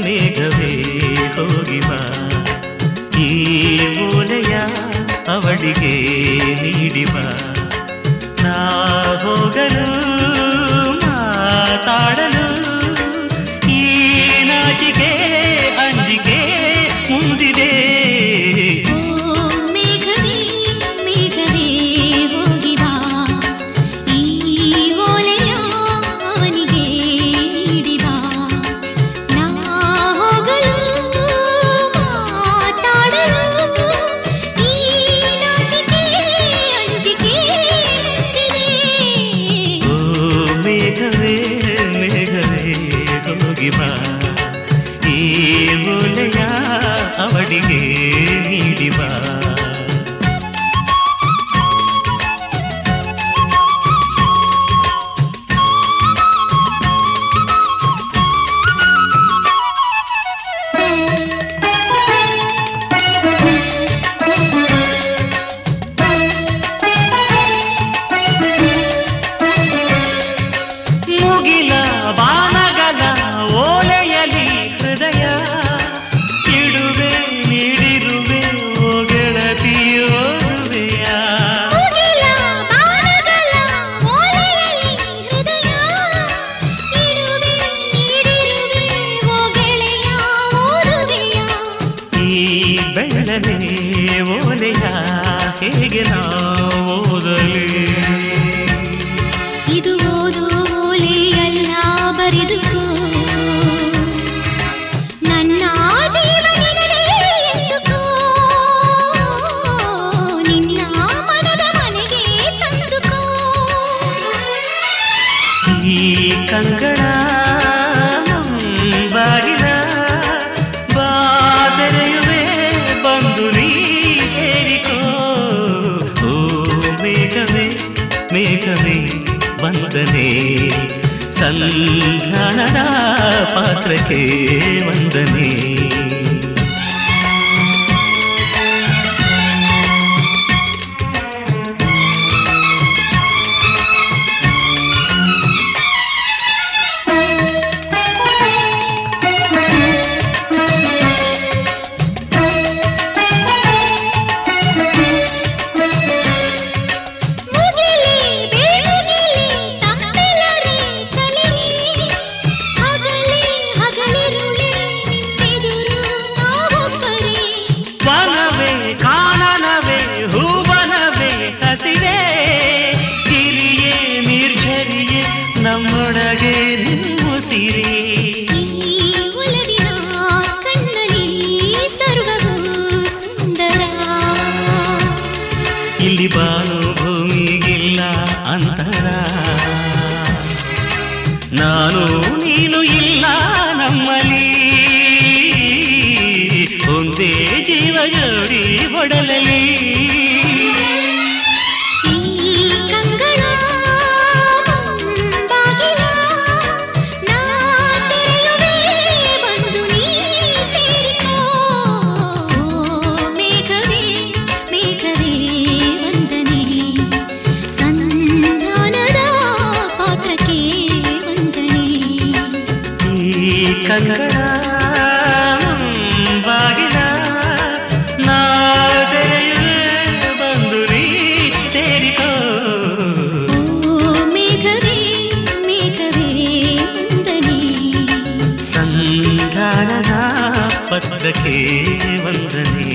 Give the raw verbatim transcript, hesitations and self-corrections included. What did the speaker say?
ಮೇಘವೇ ಹೋಗಿ ಬಾ, ಈ ಮೂಲೆಯ ಅವಳಿಗೆ ನೀಡಿ ಬಾ. ನಾ ಹೋಗಲು ಮಾತಾಡಲು ಈ ನಾಚಿಕೆ ಅಂಜಿಕೆ ಮುಂದಿದೆ. ಈ ಮೂಲೆಯ ಅವಳಿಗೆ ನೀಡಿ ಬಾ. ಮುಗಿಲ ಬಾನಗಲ ಓಲೆಯಲಿ ಹೃದಯ ಇಡುವೆ ನೀಡಿರುವೆ ಓ ಗೆಳತಿಯೋದುವೆಯ. ಈ ಬೆಳ್ಳನೆ ಓಲೆಯ ಹೇಗೆ ನಾ ಓದಲಿ? ಇದು ಓದು ಓಲೆಯಲ್ಲ ಬರೆದುಕೋ, ನನ್ನ ಜೀವನದಲ್ಲಿ ಎಂದುಕೋ, ನಿನ್ನ ಮನದ ಮನೆಗೆ ತಂದುಕೋ. ಈ ಕಂಗಳ ಬಾಗಿಲ ಬಾದರೆಯುವೆ ಬಂದು ನೀ ಸೇರಿಕೋ. ಓ ಮೇಘವೇ ಮೇಘವೇ ವಂದನೆ, ಸಂಧಾನದ ಪಾತ್ರಕ್ಕೆ ವಂದನೆ. ನಮ್ಮೊಳಗೆ ನಿಮ್ಮುಸಿರಿ ಒಲವಿನ ಕಣ್ಣಲ್ಲಿ ಸರ್ವವೂ ಸುಂದರ. ಇಲ್ಲಿ ಬಾನು ಭೂಮಿಗಿಲ್ಲ ಅಂತರ, ನಾನು ನೀನು ಇಲ್ಲ ನಮ್ಮಲ್ಲಿ, ಒಂದೇ ಜೀವ ಜೋಡಿ ಒಡಲಲಿ. ಕಂಗಳ ಬಾಗಿಲ ನಾದೆಯೇ ಬಂದು ನೀ ಸೇರಿಕೋ. ಮೇಘವೇ ಮೇಘವೇ ವಂದನೆ, ಸಂಧಾನದ ಪತ್ರಕ್ಕೆ ವಂದನೆ.